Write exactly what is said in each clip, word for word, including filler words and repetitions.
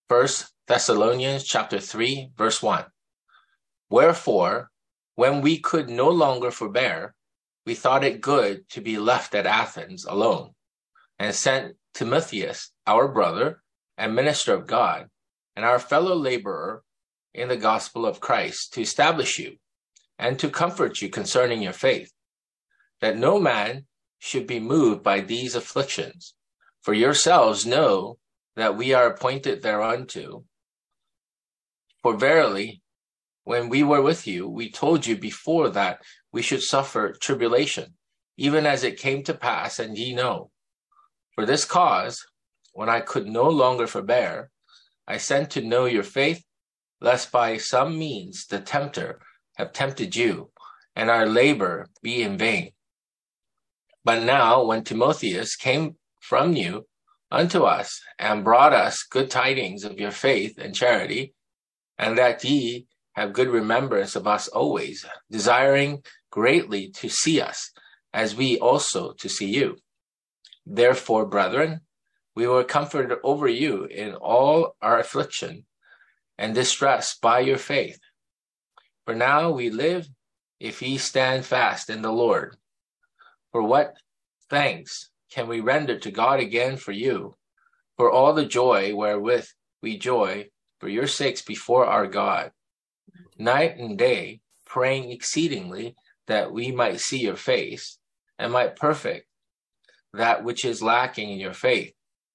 First Thessalonians chapter three, verse one. Wherefore, when we could no longer forbear, we thought it good to be left at Athens alone, and sent Timotheus, our brother and minister of God, and our fellow laborer in the gospel of Christ, to establish you, and to comfort you concerning your faith, that no man should be moved by these afflictions. For yourselves know that we are appointed thereunto. For verily, when we were with you, we told you before that we should suffer tribulation, even as it came to pass, and ye know. For this cause, when I could no longer forbear, I sent to know your faith, lest by some means the tempter have tempted you, and our labor be in vain. But now, when Timotheus came from you unto us, and brought us good tidings of your faith and charity, and that ye have good remembrance of us always, desiring greatly to see us, as we also to see you. Therefore, brethren, we were comforted over you in all our affliction and distress by your faith. For now we live, if ye stand fast in the Lord. For what thanks can we render to God again for you, for all the joy wherewith we joy for your sakes before our God, night and day, praying exceedingly that we might see your face, and might perfect that which is lacking in your faith.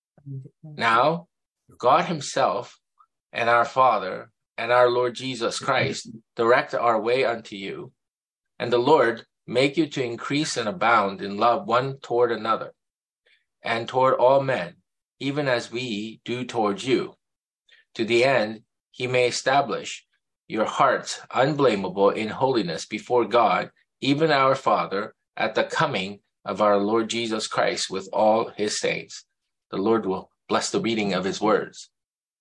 Now, God himself and our Father and our Lord Jesus Christ direct our way unto you, and the Lord make you to increase and abound in love one toward another, and toward all men, even as we do towards you, to the end he may establish your hearts unblameable in holiness before God, even our Father, at the coming of our Lord Jesus Christ with all his saints. The Lord will bless the reading of his words.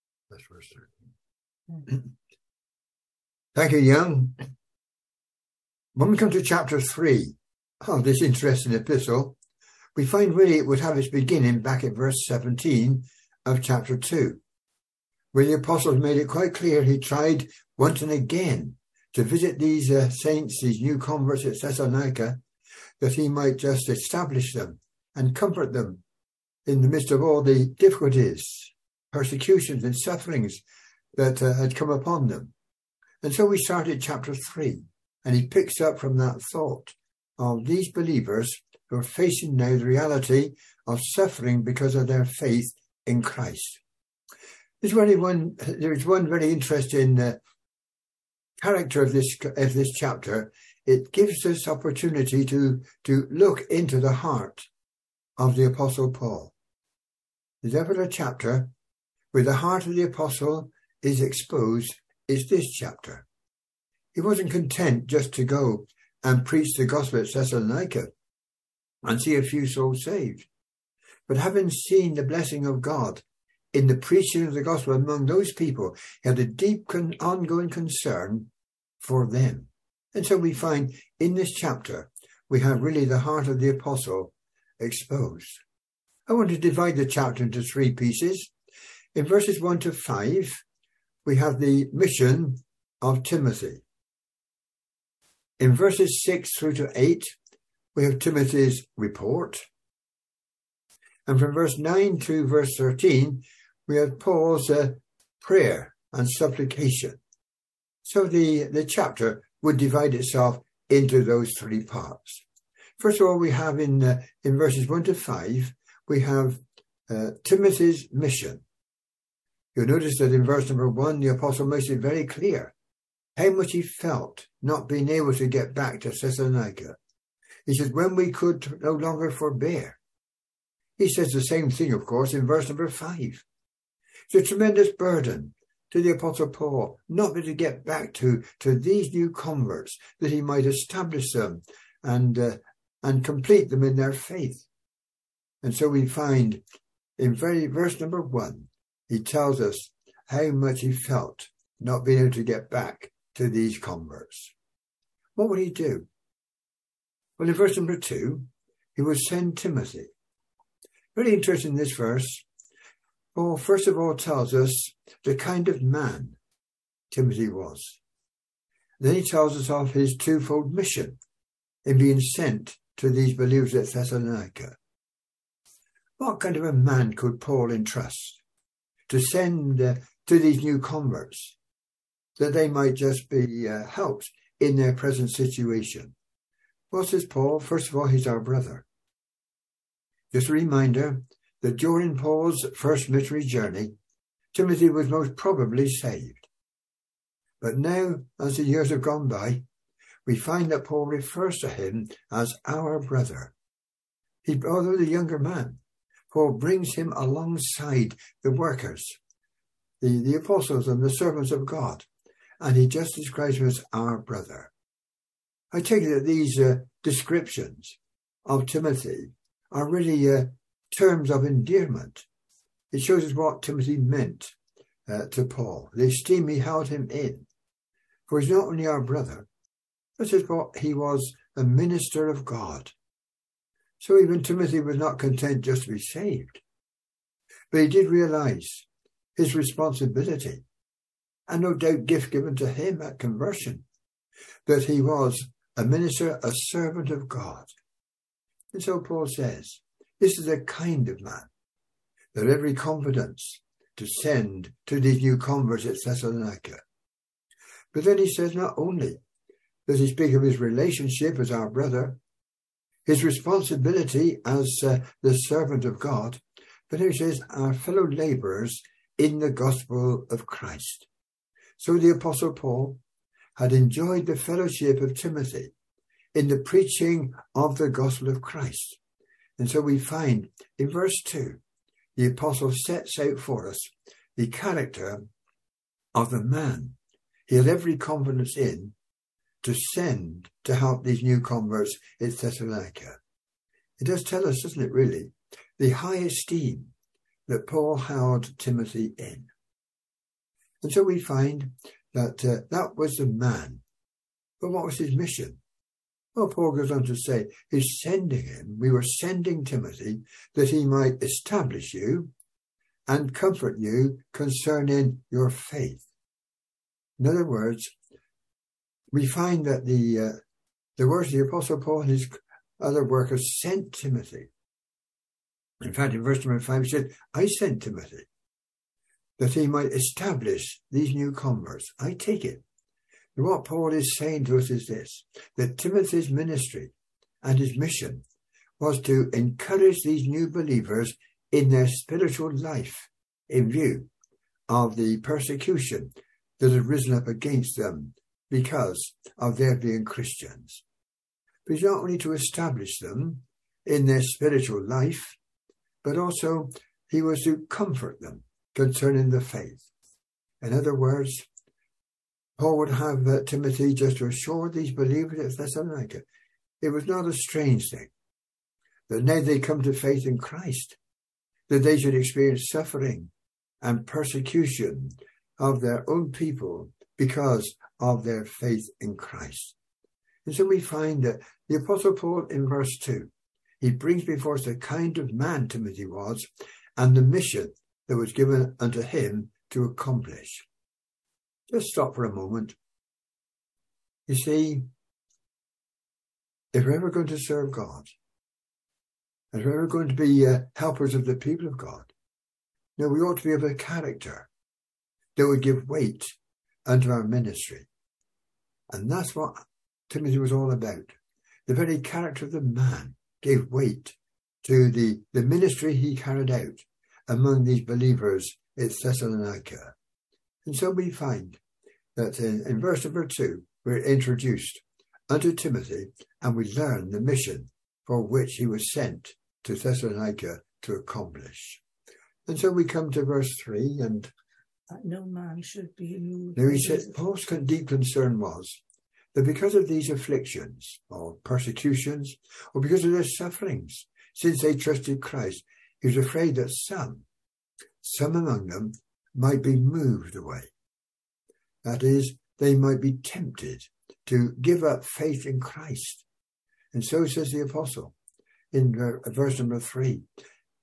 Thank you, Young. When we come to chapter three of this interesting epistle, we find really it would have its beginning back at verse seventeen of chapter two, where the apostle made it quite clear he tried once and again to visit these uh, saints, these new converts at Thessalonica, that he might just establish them and comfort them in the midst of all the difficulties, persecutions and sufferings that uh, had come upon them. And so we started chapter three, and he picks up from that thought of these believers who are facing now the reality of suffering because of their faith in Christ. There's really one, there is one very interesting uh, character of this of this chapter. It gives us opportunity to, to look into the heart of the Apostle Paul. There's ever a chapter where the heart of the Apostle is exposed, is this chapter. He wasn't content just to go and preach the gospel at Thessalonica and see a few souls saved. But having seen the blessing of God in the preaching of the gospel among those people, he had a deep con- ongoing concern for them. And so we find in this chapter, we have really the heart of the apostle exposed. I want to divide the chapter into three pieces. In verses one to five, we have the mission of Timothy. In verses six through to eight, we have Timothy's report. And from verse nine to verse thirteen, we have Paul's uh, prayer and supplication. So the, the chapter would divide itself into those three parts. First of all, we have in uh, in verses one to five, we have uh, Timothy's mission. You'll notice that in verse number one, the apostle makes it very clear how much he felt not being able to get back to Thessalonica. He says, when we could no longer forbear. He says the same thing, of course, in verse number five. It's a tremendous burden to the Apostle Paul, not to get back to, to these new converts, that he might establish them and uh, and complete them in their faith. And so we find in very verse number one, he tells us how much he felt not being able to get back to these converts. What would he do? Well, in verse number two, he would send Timothy. Very interesting in this verse. Paul first of all tells us the kind of man Timothy was. Then he tells us of his twofold mission in being sent to these believers at Thessalonica. What kind of a man could Paul entrust to send uh, to these new converts that they might just be uh, helped in their present situation? Well, says Paul, first of all, he's our brother. Just a reminder that during Paul's first missionary journey, Timothy was most probably saved. But now, as the years have gone by, we find that Paul refers to him as our brother. He, although the younger man, Paul brings him alongside the workers, the, the apostles and the servants of God, and he just describes him as our brother. I take it that these uh, descriptions of Timothy are really uh, terms of endearment. It shows us what Timothy meant uh, to Paul, the esteem he held him in. For he's not only our brother, but he was a minister of God. So even Timothy was not content just to be saved, but he did realize his responsibility, and no doubt gift given to him at conversion, that he was a minister, a servant of God. And so Paul says, this is a kind of man that every confidence to send to these new converts at Thessalonica. But then he says not only does he speak of his relationship as our brother, his responsibility as uh, the servant of God, but he says our fellow laborers in the gospel of Christ. So the Apostle Paul had enjoyed the fellowship of Timothy in the preaching of the gospel of Christ. And so we find in verse two, the Apostle sets out for us the character of the man he had every confidence in to send to help these new converts in Thessalonica. It does tell us, doesn't it, really, the high esteem that Paul held Timothy in. And so we find that uh, that was the man. But what was his mission? Well, Paul goes on to say, he's sending him, we were sending Timothy that he might establish you and comfort you concerning your faith. In other words, we find that the uh, the words of the Apostle Paul and his other workers sent Timothy. In fact, in verse number five, he said, I sent Timothy that he might establish these new converts. I take it. And what Paul is saying to us is this, that Timothy's ministry and his mission was to encourage these new believers in their spiritual life in view of the persecution that had risen up against them because of their being Christians. But it's not only to establish them in their spiritual life, but also he was to comfort them concerning the faith. In other words, Paul would have uh, Timothy just to assure these believers at Thessalonica, it was not a strange thing that now they come to faith in Christ, that they should experience suffering and persecution of their own people because of their faith in Christ. And so we find that the Apostle Paul in verse two, he brings before us the kind of man Timothy was and the mission that was given unto him to accomplish. Just stop for a moment. You see, if we're ever going to serve God, if we're ever going to be uh, helpers of the people of God, now we ought to be of a character that would give weight unto our ministry. And that's what Timothy was all about. The very character of the man gave weight to the, the ministry he carried out among these believers at Thessalonica. And so we find that in, in verse number two, we're introduced unto Timothy and we learn the mission for which he was sent to Thessalonica to accomplish. And so we come to verse three, and that no man should be moved. Now he said, Paul's deep concern was that because of these afflictions or persecutions, or because of their sufferings, since they trusted Christ, he was afraid that some, some among them might be moved away. That is, they might be tempted to give up faith in Christ. And so says the apostle in verse number three,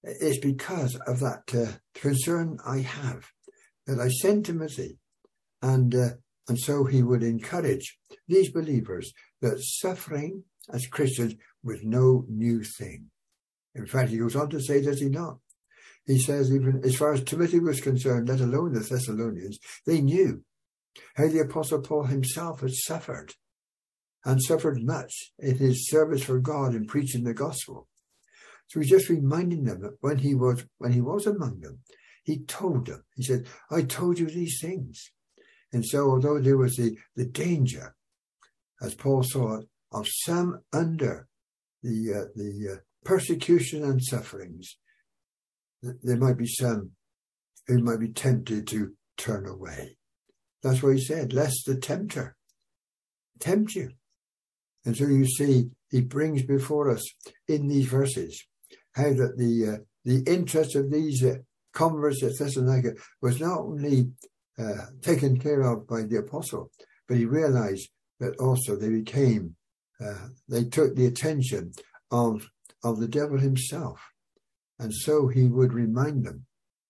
it's because of that uh, concern I have that I send Timothy, and uh, and so he would encourage these believers that suffering as Christians was no new thing. In fact, he goes on to say, does he not? He says, even as far as Timothy was concerned, let alone the Thessalonians, they knew how the Apostle Paul himself had suffered, and suffered much in his service for God in preaching the gospel. So he's just reminding them that when he was when he was among them, he told them, he said, I told you these things. And so although there was the, the danger, as Paul saw it, of some under the uh, the uh, persecution and sufferings, there might be some who might be tempted to turn away. That's what he said, lest the tempter tempt you. And so you see, he brings before us in these verses how that the uh, the interest of these uh, converts at Thessalonica was not only uh, taken care of by the apostle, but he realized that also they became, uh, they took the attention of, of the devil himself. And so he would remind them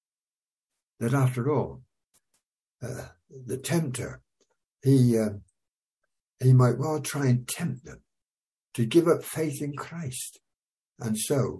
that after all, uh, the tempter, he uh, he might well try and tempt them to give up faith in Christ. And so,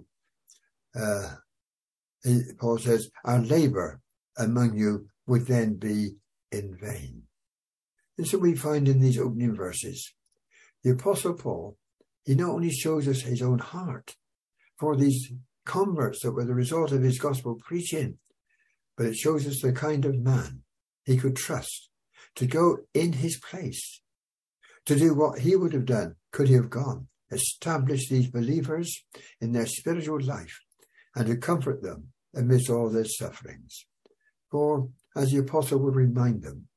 uh, he, Paul says, our labour among you would then be in vain. And so we find in these opening verses, the Apostle Paul, he not only shows us his own heart for these converts that were the result of his gospel preaching, but it shows us the kind of man he could trust to go in his place, to do what he would have done could he have gone, establish these believers in their spiritual life, and to comfort them amidst all their sufferings. For, as the apostle would remind them,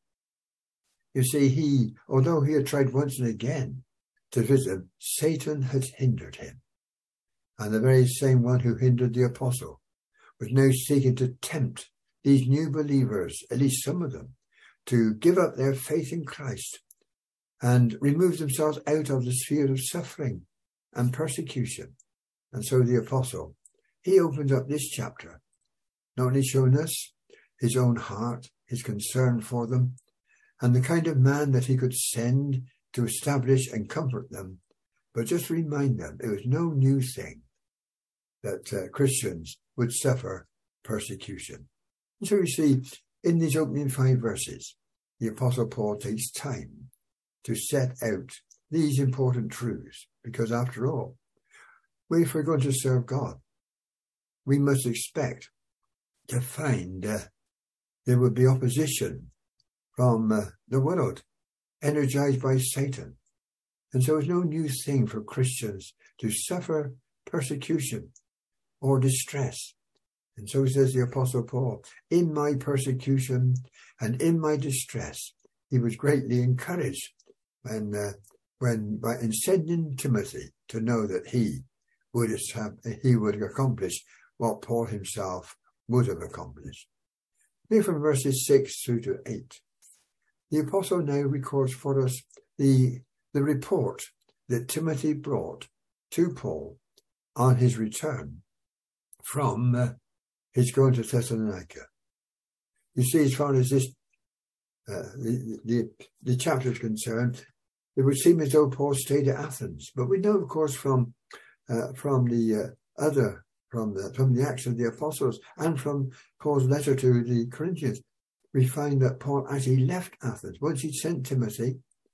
you see, he, although he had tried once and again to visit them, Satan had hindered him. And the very same one who hindered the apostle was now seeking to tempt these new believers, at least some of them, to give up their faith in Christ and remove themselves out of the sphere of suffering and persecution. And so the apostle, he opened up this chapter, not only showing us his own heart, his concern for them, and the kind of man that he could send to establish and comfort them, but just remind them it was no new thing that uh, Christians would suffer persecution. And so you see, in these opening five verses, the Apostle Paul takes time to set out these important truths, because after all, if we're going to serve God, we must expect to find uh, there will be opposition from uh, the world, energized by Satan. And so it's no new thing for Christians to suffer persecution or distress. And so says the Apostle Paul, in my persecution and in my distress, he was greatly encouraged when, uh, when by, in sending Timothy to know that he would have, he would accomplish what Paul himself would have accomplished. Here from verses six through to eight, the Apostle now records for us the, the report that Timothy brought to Paul on his return from uh, his going to Thessalonica. You see, as far as this uh, the, the, the chapter is concerned, it would seem as though Paul stayed at Athens. But we know, of course, from uh, from the uh, other, from the, from the Acts of the Apostles and from Paul's letter to the Corinthians, we find that Paul actually left Athens. Once he'd sent Timothy,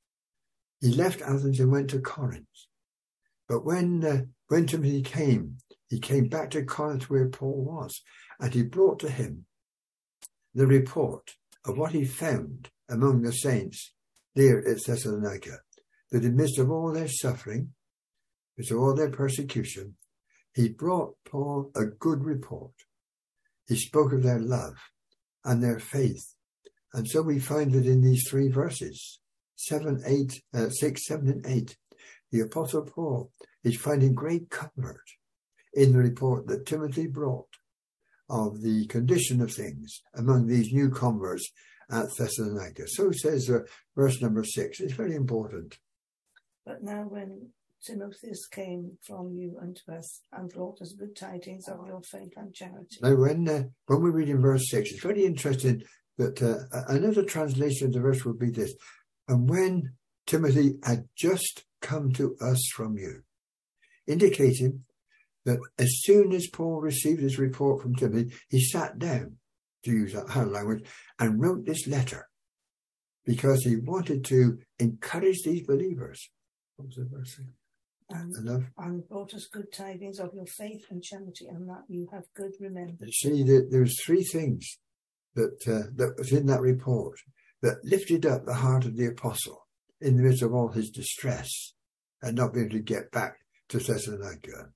he left Athens and went to Corinth. But when uh, when Timothy came, he came back to Corinth where Paul was, and he brought to him the report of what he found among the saints there at Thessalonica, that in the midst of all their suffering, midst of all their persecution, he brought Paul a good report. He spoke of their love and their faith. And so we find that in these three verses, seven, eight, uh, six, seven, and eight, the Apostle Paul is finding great comfort in the report that Timothy brought of the condition of things among these new converts at Thessalonica. So says uh, verse number six. It's very important. But now when Timotheus came from you unto us and brought us good tidings of your faith and charity. Now, when uh, when we read in verse six, it's very interesting that uh, another translation of the verse would be this: and when Timothy had just come to us from you, indicating that as soon as Paul received his report from Timothy, he sat down, to use that hand language, and wrote this letter because he wanted to encourage these believers. What was the verse? And, and brought us good tidings of your faith and charity, and that you have good remembrance. See, that there's three things that uh, that was in that report that lifted up the heart of the apostle in the midst of all his distress and not being able to get back to Thessalonica.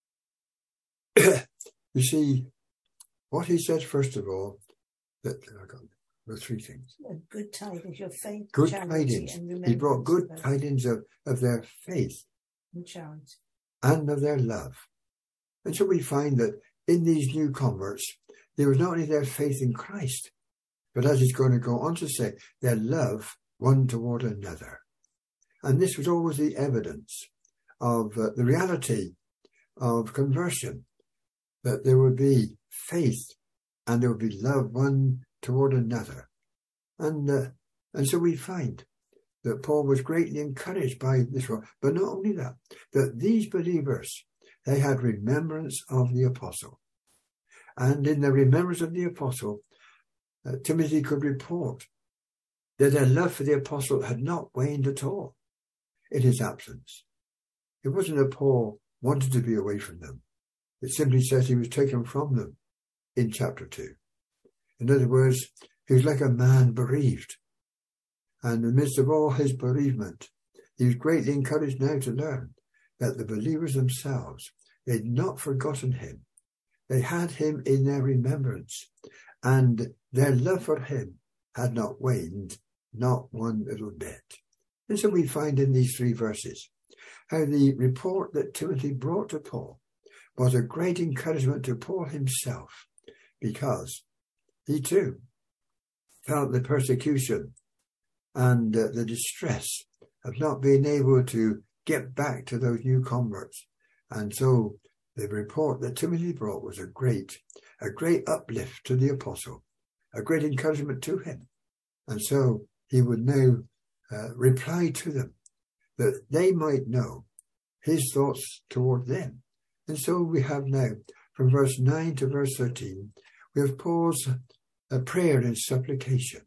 You see, what he said first of all, that I got the three things. Good tidings, your faith, good charity, tidings. and remembrance. He brought good tidings of, of their faith and charity and of their love. And so we find that in these new converts, there was not only their faith in Christ, but as he's going to go on to say, their love one toward another. And this was always the evidence of uh, the reality of conversion, that there would be faith and there would be love one toward another. And uh, and so we find that Paul was greatly encouraged by this one. But not only that, that these believers, they had remembrance of the apostle. And in the remembrance of the apostle, uh, Timothy could report that their love for the apostle had not waned at all in his absence. It wasn't that Paul wanted to be away from them. It simply says he was taken from them in chapter two. In other words, he was like a man bereaved. And in the midst of all his bereavement, he was greatly encouraged now to learn that the believers themselves, they had not forgotten him. They had him in their remembrance, and their love for him had not waned, not one little bit. And so we find in these three verses how the report that Timothy brought to Paul was a great encouragement to Paul himself, because he too felt the persecution and uh, the distress of not being able to get back to those new converts. And so the report that Timothy brought was a great, a great uplift to the apostle, a great encouragement to him. And so he would now uh, reply to them that they might know his thoughts toward them. And so we have now, from verse nine to verse thirteen, we have Paul's uh, prayer and supplication.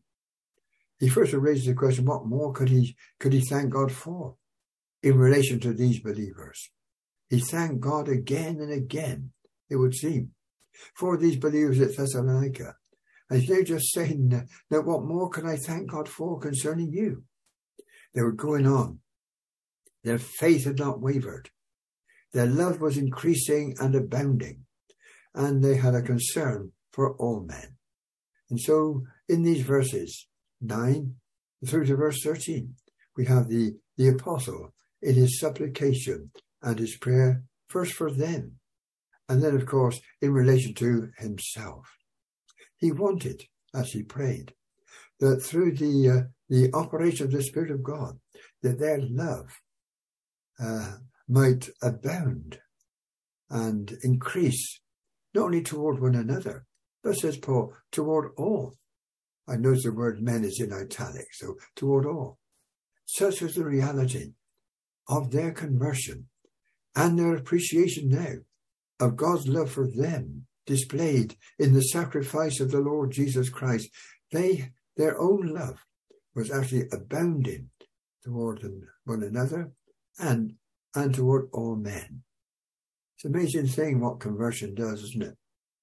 He first raises the question, what more could he could he thank God for in relation to these believers? He thanked God again and again, it would seem, for these believers at Thessalonica. And he's now just saying, now what more can I thank God for concerning you? They were going on. Their faith had not wavered. Their love was increasing and abounding. And they had a concern for all men. And so in these verses, nine through to verse thirteen, we have the, the apostle in his supplication and his prayer, first for them, and then, of course, in relation to himself. He wanted, as he prayed, that through the uh, the operation of the Spirit of God, that their love uh, might abound and increase, not only toward one another, but, says Paul, toward all. I notice the word men is in italics, so toward all. Such was the reality of their conversion and their appreciation now of God's love for them displayed in the sacrifice of the Lord Jesus Christ. They, their own love was actually abounding toward one another and, and toward all men. It's an amazing thing what conversion does, isn't it?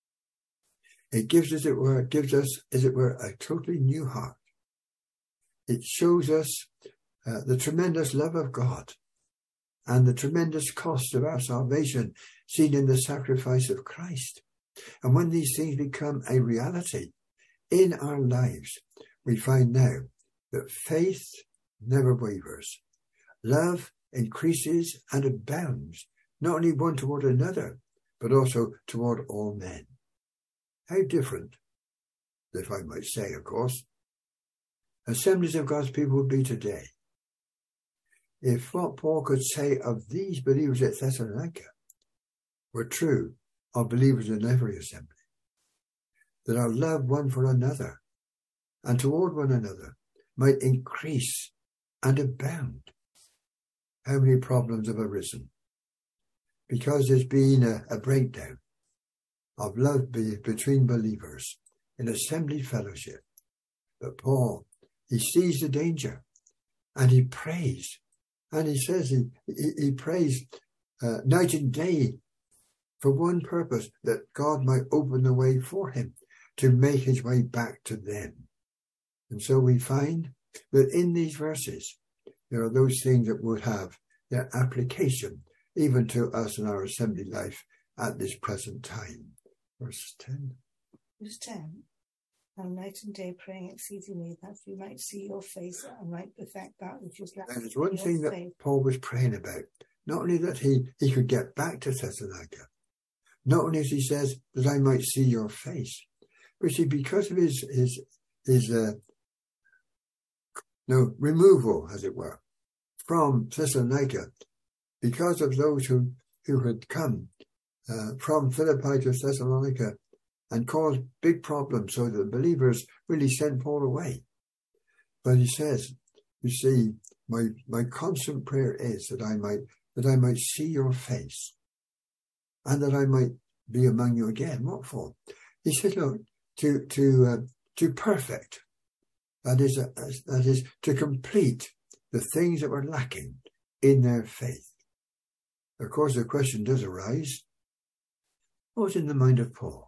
It gives, as it were, gives us, as it were, a totally new heart. It shows us uh, the tremendous love of God and the tremendous cost of our salvation seen in the sacrifice of Christ. And when these things become a reality in our lives, we find now that faith never wavers. Love increases and abounds, not only one toward another, but also toward all men. How different, if I might say, of course, assemblies of God's people would be today if what Paul could say of these believers at Thessalonica were true of believers in every assembly, that our love one for another and toward one another might increase and abound. How many problems have arisen? Because there's been a, a breakdown of love be, between believers in assembly fellowship. But Paul, he sees the danger and he prays. And he says he, he, he prays uh, night and day for one purpose, that God might open the way for him to make his way back to them. And so we find that in these verses, there are those things that would have their application even to us in our assembly life at this present time. Verse ten. Verse ten. And night and day praying exceedingly that we might see your face and might perfect that which is lacking. And there's one thing faith. that Paul was praying about. Not only that he, he could get back to Thessalonica, not only as he says that I might see your face, but see, because of his his his uh, no removal, as it were, from Thessalonica, because of those who who had come uh, from Philippi to Thessalonica and caused big problems, so that the believers really sent Paul away. But he says, you see, my my constant prayer is that I might that I might see your face, and that I might be among you again. What for? He said, look, to to uh, to perfect, that is uh, that is to complete the things that were lacking in their faith. Of course, the question does arise: what was in the mind of Paul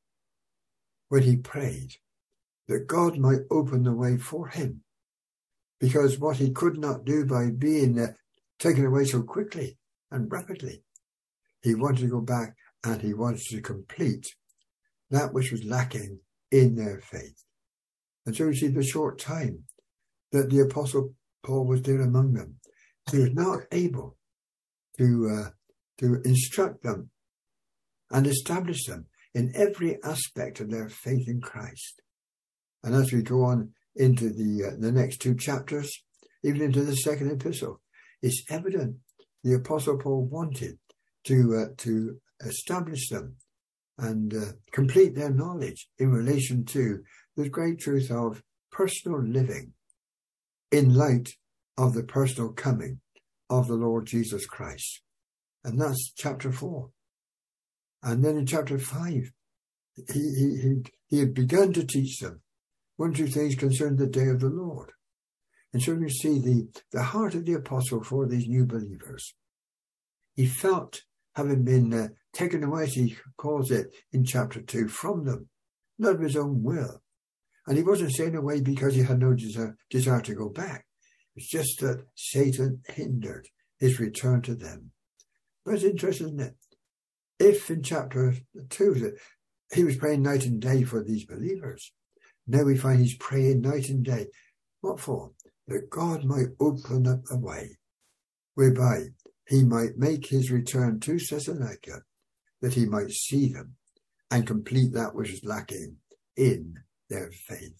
when he prayed that God might open the way for him? Because what he could not do by being uh, taken away so quickly and rapidly, he wanted to go back and he wanted to complete that which was lacking in their faith. And so you see the short time that the Apostle Paul was there among them, he was not able to uh, to instruct them and establish them in every aspect of their faith in Christ. And as we go on into the uh, the next two chapters, even into the second epistle, it's evident the Apostle Paul wanted to uh, to establish them and uh, complete their knowledge in relation to the great truth of personal living in light of the personal coming of the Lord Jesus Christ. And that's chapter four. And then in chapter five, he he he, he had begun to teach them one or two things concerning the day of the Lord. And so you see the, the heart of the apostle for these new believers. He felt, having been uh, taken away, as he calls it in chapter two, from them, not of his own will. And he wasn't staying away because he had no desire, desire to go back. It's just that Satan hindered his return to them. But it's interesting, isn't it? If in chapter two that he was praying night and day for these believers, now we find he's praying night and day. What for? That God might open up a way whereby he might make his return to Thessalonica, that he might see them and complete that which is lacking in their faith.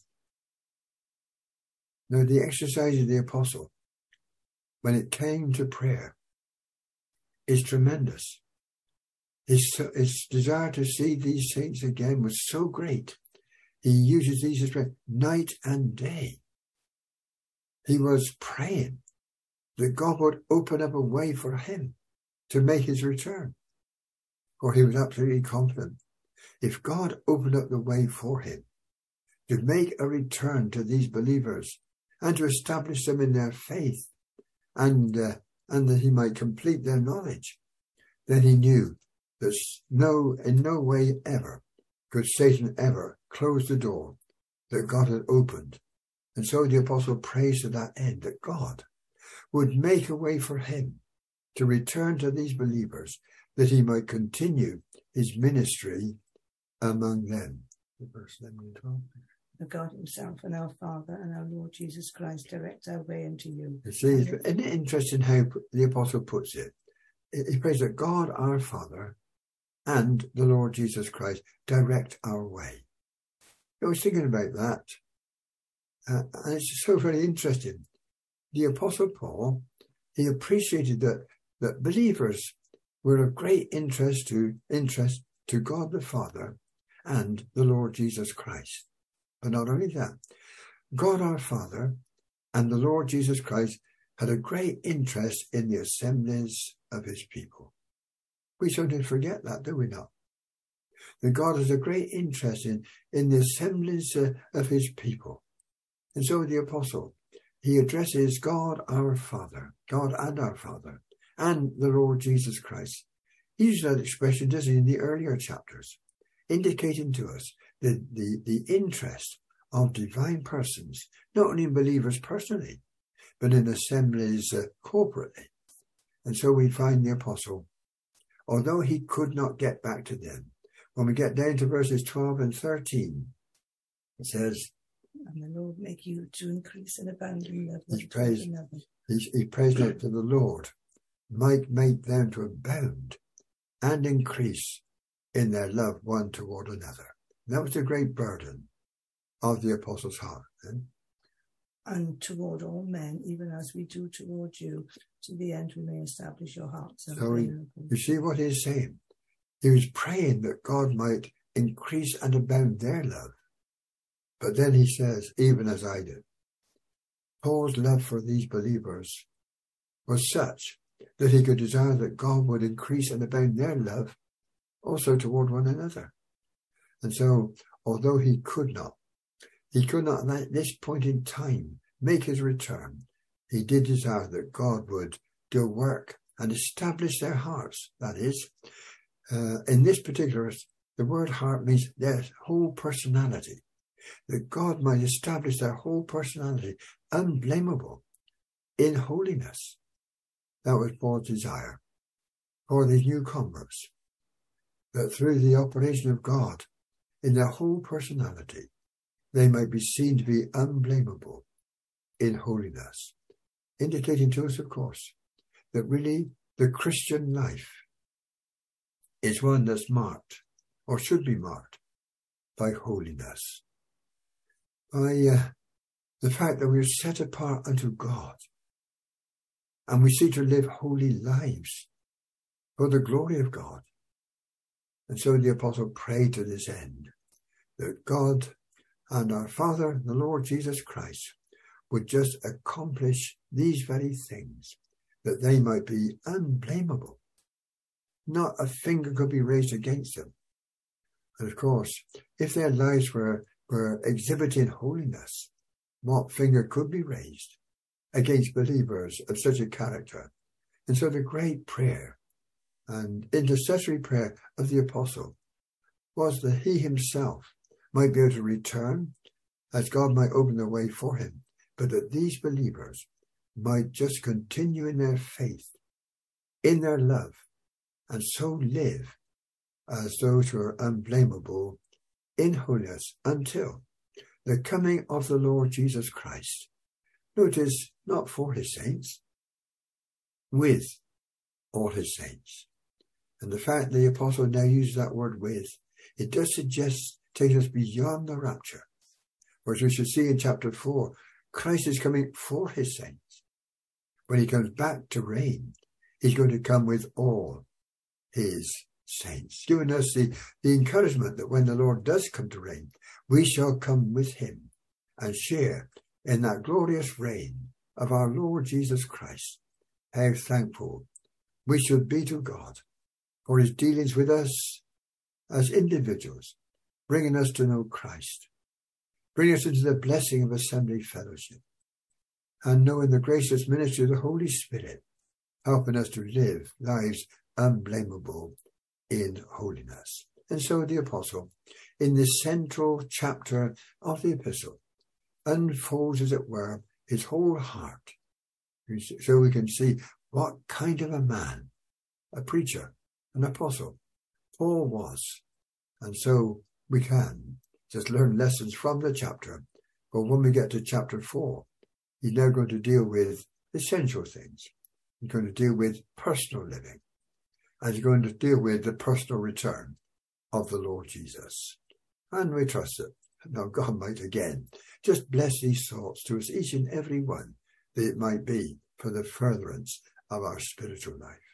Now, the exercise of the apostle, when it came to prayer, is tremendous. His, his desire to see these saints again was so great. He uses these as prayer night and day. He was praying that God would open up a way for him to make his return. For he was absolutely confident. If God opened up the way for him to make a return to these believers and to establish them in their faith, and uh, and that he might complete their knowledge, then he knew that no, in no way ever could Satan ever close the door that God had opened. And so the apostle prays to that end, that God would make a way for him to return to these believers, that he might continue his ministry among them. Verse eleven and twelve. The God himself and our Father and our Lord Jesus Christ direct our way unto you. You see, isn't it interesting how the apostle puts it? He prays that God our Father and the Lord Jesus Christ direct our way. I was thinking about that. Uh, and it's so very interesting. The Apostle Paul he appreciated that, that believers were of great interest to interest to God the Father and the Lord Jesus Christ. But not only that, God our Father and the Lord Jesus Christ had a great interest in the assemblies of his people. We sometimes forget that, do we not? That God has a great interest in, in the assemblies uh, of his people. And so the apostle, he addresses God our Father, God and our Father, and the Lord Jesus Christ. He used that expression, doesn't he, in the earlier chapters, indicating to us the, the, the interest of divine persons, not only in believers personally, but in assemblies uh, corporately. And so we find the apostle, although he could not get back to them, when we get down to verses twelve and thirteen, it says, and the Lord make you to increase and abound in love. He prays, he, he prays that the Lord might make them to abound and increase in their love one toward another. And that was the great burden of the apostle's heart. Then. And toward all men, even as we do toward you, to the end we may establish your hearts. So he, you see what he's saying? He was praying that God might increase and abound their love. But then he says, even as I did. Paul's love for these believers was such that he could desire that God would increase and abound their love also toward one another. And so, although he could not, he could not at this point in time make his return, he did desire that God would do work and establish their hearts. That is, uh, in this particular, the word heart means their whole personality. That God might establish their whole personality unblameable in holiness. That was Paul's desire for these new converts, that through the operation of God in their whole personality, they might be seen to be unblameable in holiness, indicating to us, of course, that really the Christian life is one that's marked, or should be marked, by holiness. By uh, the fact that we are set apart unto God, and we seek to live holy lives for the glory of God. And so the apostle prayed to this end, that God and our Father, the Lord Jesus Christ, would just accomplish these very things, that they might be unblameable. Not a finger could be raised against them. And of course, if their lives were were exhibiting holiness, what finger could be raised against believers of such a character? And so the great prayer and intercessory prayer of the apostle was that he himself might be able to return, as God might open the way for him, but that these believers might just continue in their faith, in their love, and so live as those who are unblameable in holiness until the coming of the Lord Jesus Christ. Notice, not for his saints, with all his saints. And the fact the apostle now uses that word with, it does suggest taking us beyond the rapture. Whereas we should see in chapter four, Christ is coming for his saints. When he comes back to reign, he's going to come with all his saints, giving us the, the encouragement that when the Lord does come to reign, we shall come with him and share in that glorious reign of our Lord Jesus Christ. How thankful we should be to God for his dealings with us as individuals, bringing us to know Christ, bringing us into the blessing of assembly fellowship, and knowing the gracious ministry of the Holy Spirit, helping us to live lives unblameable in holiness. And so the apostle, in the central chapter of the epistle, unfolds, as it were, his whole heart, so we can see what kind of a man, a preacher, an apostle, Paul was. And so we can just learn lessons from the chapter. But when we get to chapter four, he's now going to deal with essential things. He's going to deal with personal living. And he's going to deal with the personal return of the Lord Jesus. And we trust that now God might again just bless these thoughts to us, each and every one, that it might be for the furtherance of our spiritual life.